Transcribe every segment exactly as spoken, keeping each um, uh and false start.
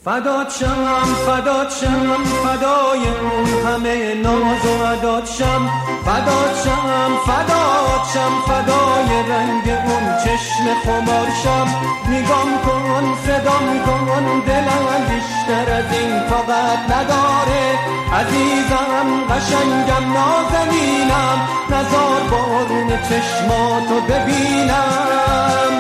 فدات شم فدات شم فدای اون همه ناز و عداد شم، فدات شم فدات شم فدای رنگ اون چشم خمار شم. نگام کن صدام کن دلم بیشتر از این طاقت نداره، عزیزم قشنگم نازنینم نزار بارون چشماتو ببینم.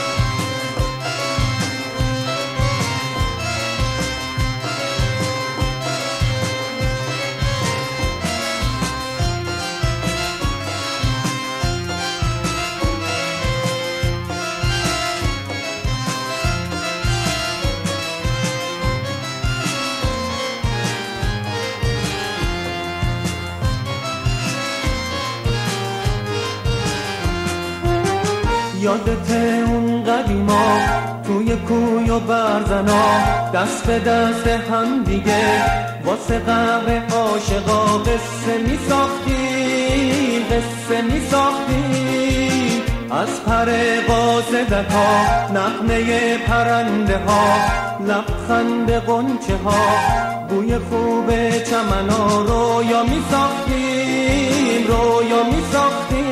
یادت اون قدیما توی کوی و برزنا دست به دست هم دیگه واسه قهر عاشقا قصه می ساختیم قصه می ساختیم. از پر قاصدک ها نغمه پرنده ها لبخند غنچه ها بوی خوب چمن ها رویا می ساختیم رویا می ساختیم.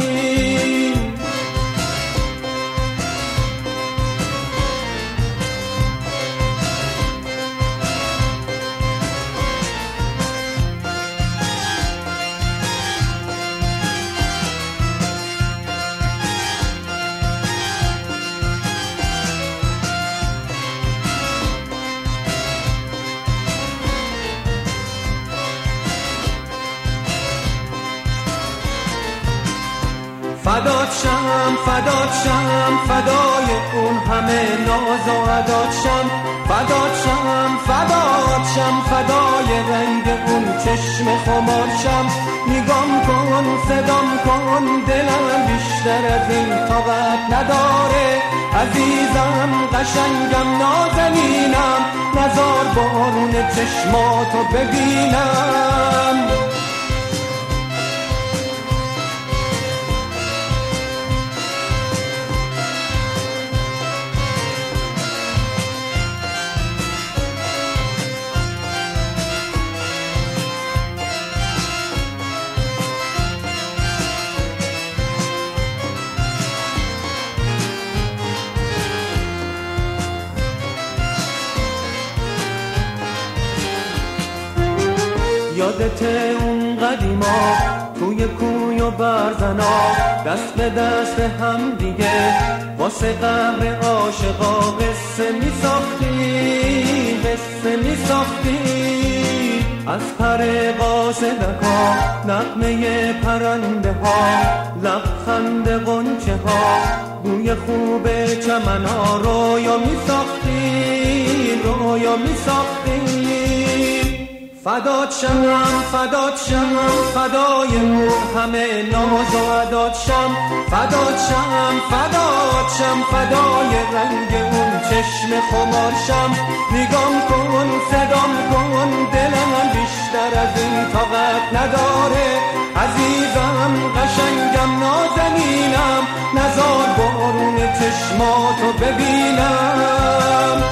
فدات شم فدات شم فدای اون همه ناز و عداد شم، فدات شم فدات شم فدای رنگ اون چشم خمار شم. نگام کن صدام کن دلم بیشتر از این طاقت نداره، عزیزم قشنگم نازنینم نزار بارون چشماتو ببینم. یادت اون قدیما توی کوی و برزنا دست به دست هم دیگه واسه قهر عاشقا قصه می ساختی قصه می ساختی. از پر قاصدک ها نغمه پرنده ها لبخند غنچه ها بوی خوب چمن ها رویا می ساختی رویا می ساختی. فدات شم فدات شم فدای اون همه ناز و عداد شم، فدات شم فدات شم فدای رنگ اون چشم خمار شم. نگام کن صدام کن دلم بیشتر از این طاقت نداره، عزیزم قشنگم نازنینم نزار بارون چشماتو ببینم.